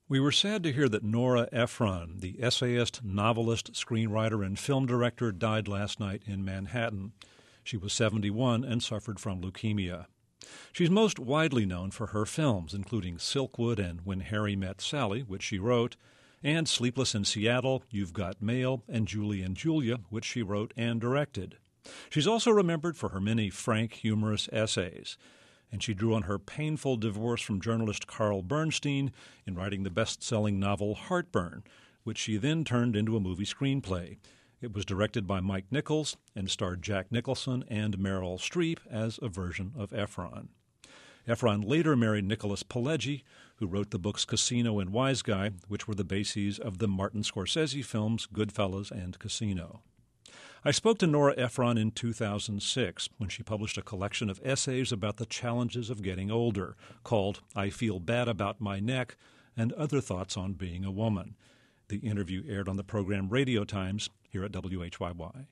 We were sad to hear that Nora Ephron, the essayist, novelist, screenwriter, and film director, died last night in Manhattan. She was 71 and suffered from leukemia. She's most widely known for her films, including Silkwood and When Harry Met Sally, which she wrote, and Sleepless in Seattle, You've Got Mail, and Julie and Julia, which she wrote and directed. She's also remembered for her many frank, humorous essays, and she drew on her painful divorce from journalist Carl Bernstein in writing the best-selling novel Heartburn, which she then turned into a movie screenplay. It was directed by Mike Nichols and starred Jack Nicholson and Meryl Streep as a version of Ephron. Ephron later married Nicholas Pileggi, who wrote the books Casino and Wise Guy, which were the bases of the Martin Scorsese films Goodfellas and Casino. I spoke to Nora Ephron in 2006 when she published a collection of essays about the challenges of getting older, called I Feel Bad About My Neck and Other Thoughts on Being a Woman. The interview aired on the program Radio Times here at WHYY.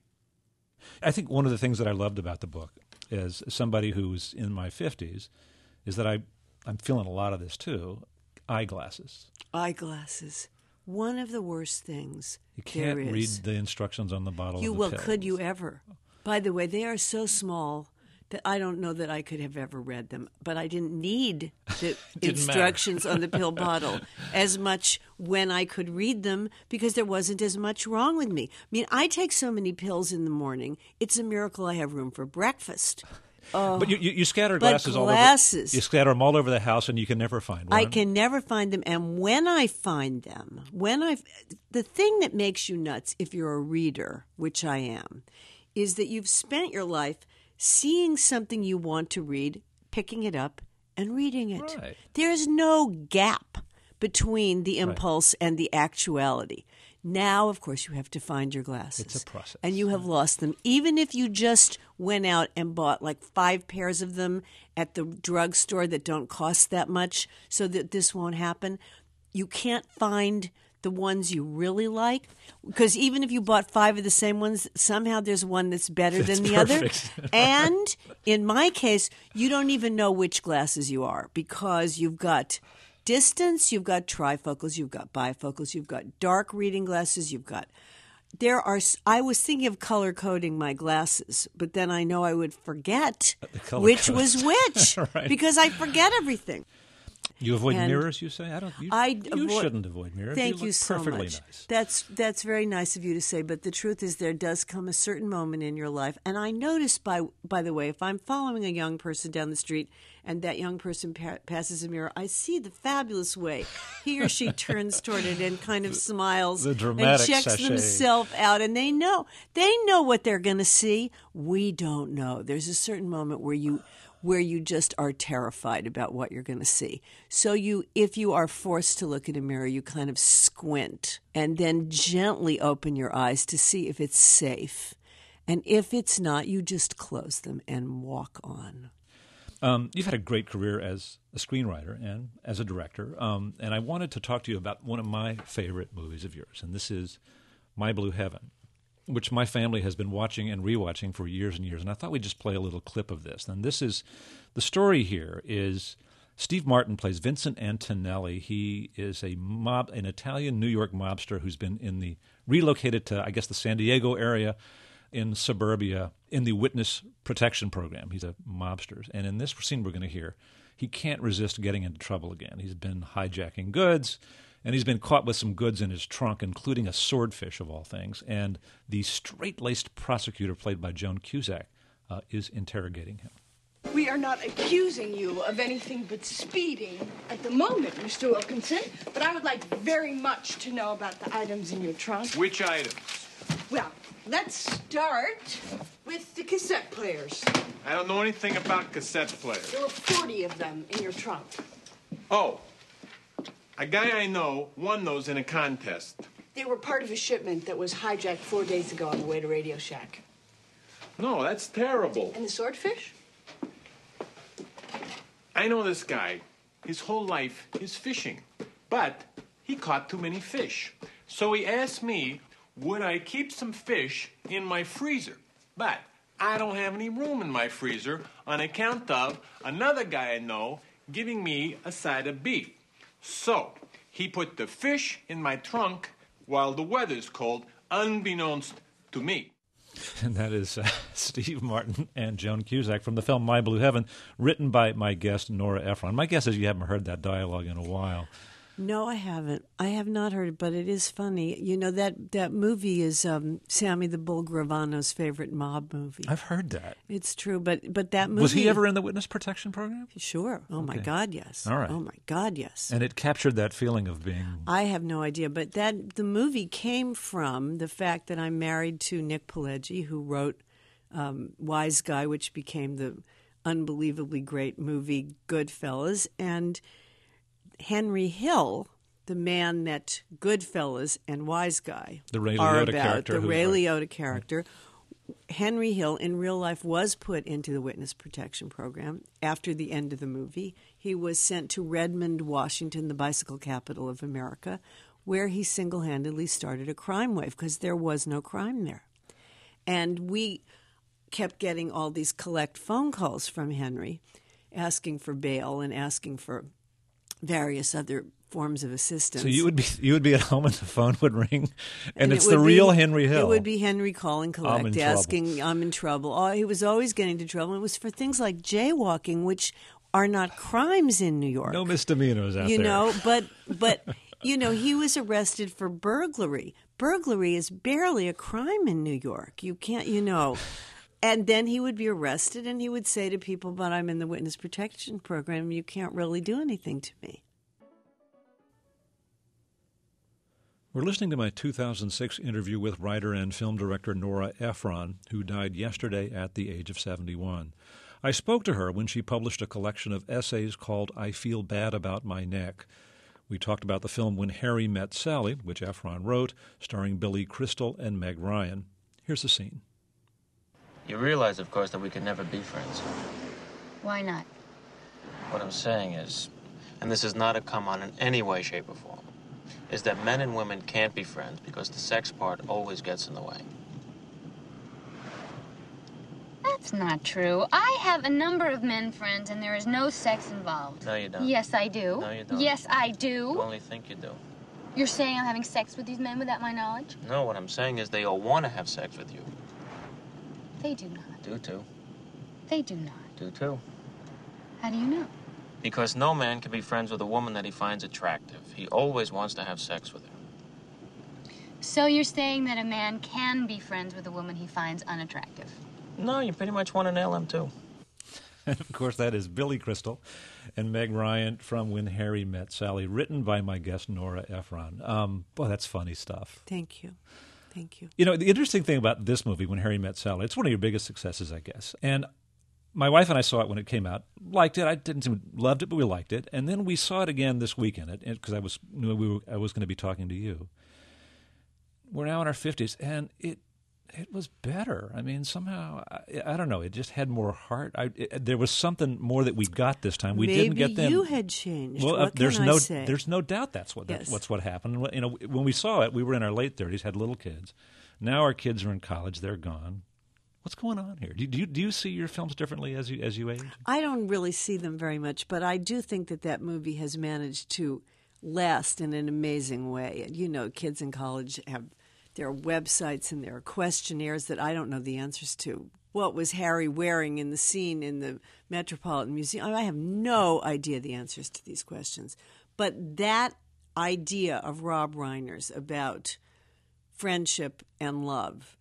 I think one of the things that I loved about the book, as somebody who's in my 50s, is that I'm feeling a lot of this too, eyeglasses. Eyeglasses. One of the worst things you can't read the instructions on the bottle of the pills. Could you ever? By the way, they are so small that I don't know that I could have ever read them. But I didn't need the instructions on the pill bottle as much when I could read them because there wasn't as much wrong with me. I mean, I take so many pills in the morning. It's a miracle I have room for breakfast. Oh, but you scatter glasses all over. You scatter them all over the house, and you can never find one. I can never find them, and when I find them, the thing that makes you nuts, if you're a reader, which I am, is that you've spent your life seeing something you want to read, picking it up, and reading it. Right. There is no gap between the impulse and the actuality. Now, of course, you have to find your glasses. It's a process. And you have lost them. Even if you just went out and bought like 5 pairs of them at the drugstore that don't cost that much so that this won't happen, you can't find the ones you really like. Because even if you bought 5 of the same ones, somehow there's one that's better than the other. And in my case, you don't even know which glasses you are because you've got distance, you've got trifocals, you've got bifocals, you've got dark reading glasses, I was thinking of color coding my glasses, but then I know I would forget which was which right. Because I forget everything. You avoid mirrors, you say? You shouldn't avoid mirrors. Thank you so perfectly much. Nice. That's very nice of you to say, but the truth is there does come a certain moment in your life, and I notice, by the way, if I'm following a young person down the street and that young person passes a mirror, I see the fabulous way he or she turns toward it and kind of smiles and checks sachet. Themselves out, and they know what they're going to see. We don't know. There's a certain moment where you just are terrified about what you're going to see. So if you are forced to look in a mirror, you kind of squint and then gently open your eyes to see if it's safe. And if it's not, you just close them and walk on. You've had a great career as a screenwriter and as a director, and I wanted to talk to you about one of my favorite movies of yours, and this is My Blue Heaven, which my family has been watching and rewatching for years and years. And I thought we'd just play a little clip of this. And this is the story here is Steve Martin plays Vincent Antonelli. He is an Italian New York mobster who's been relocated to, I guess, the San Diego area in suburbia in the witness protection program. He's a mobster. And in this scene we're going to hear, he can't resist getting into trouble again. He's been hijacking goods. And he's been caught with some goods in his trunk, including a swordfish of all things. And the straight-laced prosecutor, played by Joan Cusack, is interrogating him. We are not accusing you of anything but speeding at the moment, Mr. Wilkinson. But I would like very much to know about the items in your trunk. Which items? Well, let's start with the cassette players. I don't know anything about cassette players. There were 40 of them in your trunk. Oh. A guy I know won those in a contest. They were part of a shipment that was hijacked 4 days ago on the way to Radio Shack. No, that's terrible. And the swordfish? I know this guy. His whole life is fishing. But he caught too many fish. So he asked me, would I keep some fish in my freezer? But I don't have any room in my freezer on account of another guy I know giving me a side of beef. So he put the fish in my trunk while the weather's cold, unbeknownst to me. And that is Steve Martin and Joan Cusack from the film My Blue Heaven, written by my guest, Nora Ephron. My guess is you haven't heard that dialogue in a while. No, I haven't. I have not heard it, but it is funny. You know, that movie is Sammy the Bull Gravano's favorite mob movie. I've heard that. It's true, but that movie... Was he ever in the witness protection program? Sure. Oh, my God, yes. All right. Oh, my God, yes. And it captured that feeling of being... I have no idea, but the movie came from the fact that I'm married to Nick Pileggi, who wrote Wise Guy, which became the unbelievably great movie Goodfellas, and Henry Hill, the man that Goodfellas and Wise Guy the Ray are Liotta about, character, the Ray Liotta character. Henry Hill, in real life, was put into the witness protection program after the end of the movie. He was sent to Redmond, Washington, the bicycle capital of America, where he single-handedly started a crime wave because there was no crime there. And we kept getting all these collect phone calls from Henry asking for bail and asking for various other forms of assistance. So you would be at home and the phone would ring, and it's the real Henry Hill. It would be Henry calling collect, asking, trouble. I'm in trouble. Oh, he was always getting into trouble. It was for things like jaywalking, which are not crimes in New York. No misdemeanors out there. You know, but you know, he was arrested for burglary. Burglary is barely a crime in New York. You can't, you know. And then he would be arrested, and he would say to people, but I'm in the witness protection program. You can't really do anything to me. We're listening to my 2006 interview with writer and film director Nora Ephron, who died yesterday at the age of 71. I spoke to her when she published a collection of essays called I Feel Bad About My Neck. We talked about the film When Harry Met Sally, which Ephron wrote, starring Billy Crystal and Meg Ryan. Here's the scene. You realize, of course, that we could never be friends. Why not? What I'm saying is, and this is not a come on in any way, shape, or form, is that men and women can't be friends because the sex part always gets in the way. That's not true. I have a number of men friends, and there is no sex involved. No, you don't. Yes, I do. No, you don't. Yes, I do. You only think you do. You're saying I'm having sex with these men without my knowledge? No, what I'm saying is they all want to have sex with you. They do not. Do too. They do not. Do too. How do you know? Because no man can be friends with a woman that he finds attractive. He always wants to have sex with her. So you're saying that a man can be friends with a woman he finds unattractive? No, you pretty much want to nail him too. And of course, that is Billy Crystal and Meg Ryan from When Harry Met Sally, written by my guest Nora Ephron. Boy, that's funny stuff. Thank you. Thank you. You know, the interesting thing about this movie, When Harry Met Sally, it's one of your biggest successes, I guess. And my wife and I saw it when it came out, liked it. I loved it, but we liked it. And then we saw it again this weekend because I knew I was going to be talking to you. We're now in our 50s, and it was better. I mean, somehow, I don't know, it just had more heart. There was something more that we got this time. We didn't get then. Maybe you had changed. Well, what there's can no I say? There's no doubt that's what happened. You know, when we saw it, we were in our late 30s, had little kids. Now our kids are in college; they're gone. What's going on here? Do you see your films differently as you age? I don't really see them very much, but I do think that movie has managed to last in an amazing way. You know, kids in college have their websites and there are questionnaires that I don't know the answers to. What was Harry wearing in the scene in the Metropolitan Museum? I have no idea the answers to these questions. But that idea of Rob Reiner's about friendship and love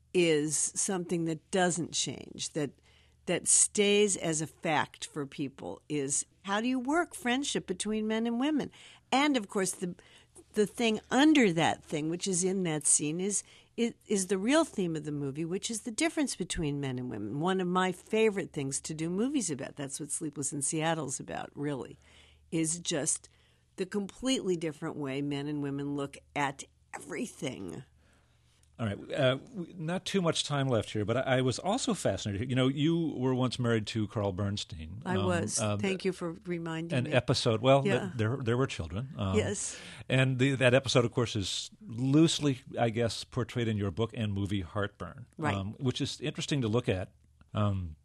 is something that doesn't change, that stays as a fact for people, is how do you work friendship between men and women? And, of course, the thing under that thing, which is in that scene, is the real theme of the movie, which is the difference between men and women. One of my favorite things to do movies about, that's what Sleepless in Seattle's about, really, is just the completely different way men and women look at everything. All right, not too much time left here, but I was also fascinated. You know, you were once married to Carl Bernstein. I was. Thank you for reminding me. An episode. Well, yeah. there were children. Yes. And that episode, of course, is loosely, I guess, portrayed in your book and movie Heartburn, right? Which is interesting to look at.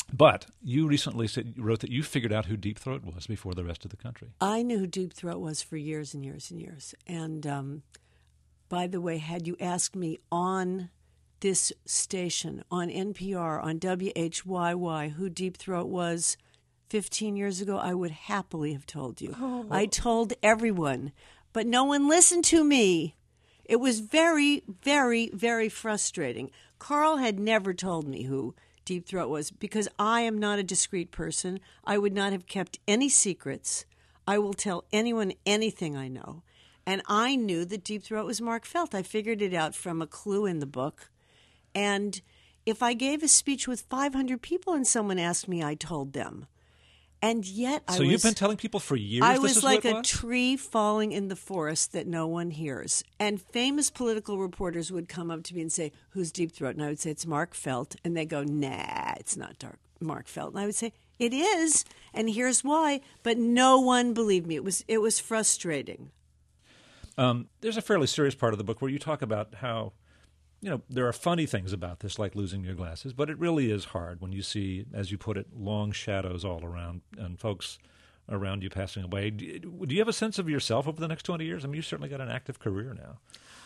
But you recently wrote that you figured out who Deep Throat was before the rest of the country. I knew who Deep Throat was for years and years and years. And by the way, had you asked me on this station, on NPR, on WHYY, who Deep Throat was 15 years ago, I would happily have told you. Oh. I told everyone, but no one listened to me. It was very, very, very frustrating. Carl had never told me who Deep Throat was because I am not a discreet person. I would not have kept any secrets. I will tell anyone anything I know. And I knew that Deep Throat was Mark Felt. I figured it out from a clue in the book. And if I gave a speech with 500 people and someone asked me, I told them. And yet So you've been telling people for years I this was is like what it a was? tree falling in the forest that no one hears. And famous political reporters would come up to me and say, who's Deep Throat? And I would say, it's Mark Felt. And they go, nah, it's not Mark Felt. And I would say, it is, and here's why. But no one believed me. It was frustrating. There's a fairly serious part of the book where you talk about how, there are funny things about this, like losing your glasses, but it really is hard when you see, as you put it, long shadows all around and folks around you passing away. Do you have a sense of yourself over the next 20 years? I mean, you've certainly got an active career now.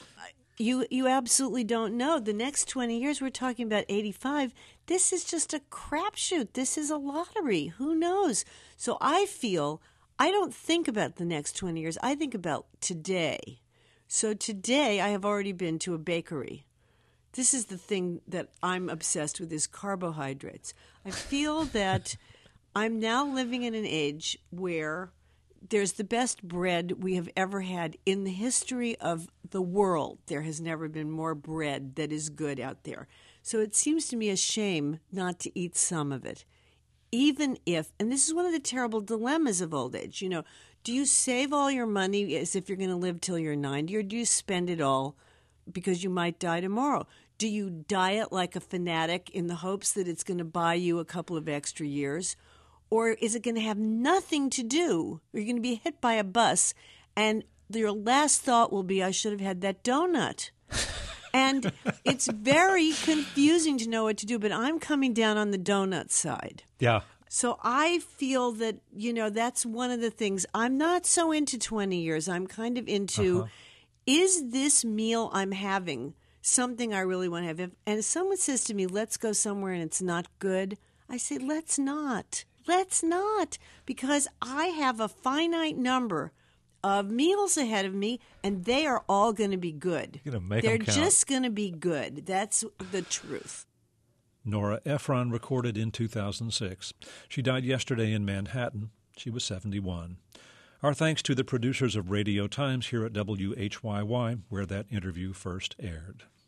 You absolutely don't know. The next 20 years, we're talking about 85. This is just a crapshoot. This is a lottery. Who knows? So I feel I don't think about the next 20 years. I think about today. So today I have already been to a bakery. This is the thing that I'm obsessed with is carbohydrates. I feel that I'm now living in an age where there's the best bread we have ever had in the history of the world. There has never been more bread that is good out there. So it seems to me a shame not to eat some of it. Even if, and this is one of the terrible dilemmas of old age, do you save all your money as if you're going to live till you're 90, or do you spend it all because you might die tomorrow? Do you diet like a fanatic in the hopes that it's going to buy you a couple of extra years? Or is it going to have nothing to do? You're going to be hit by a bus, and your last thought will be, I should have had that donut. And it's very confusing to know what to do, but I'm coming down on the donut side. Yeah. So I feel that, that's one of the things. I'm not so into 20 years. I'm kind of into, is this meal I'm having something I really want to have? And if someone says to me, let's go somewhere and it's not good, I say, let's not. Let's not. Because I have a finite number of meals ahead of me, and they are all going to be good. You're gonna make They're them count. just going to be good. That's the truth. Nora Ephron recorded in 2006. She died yesterday in Manhattan. She was 71. Our thanks to the producers of Radio Times here at WHYY, where that interview first aired.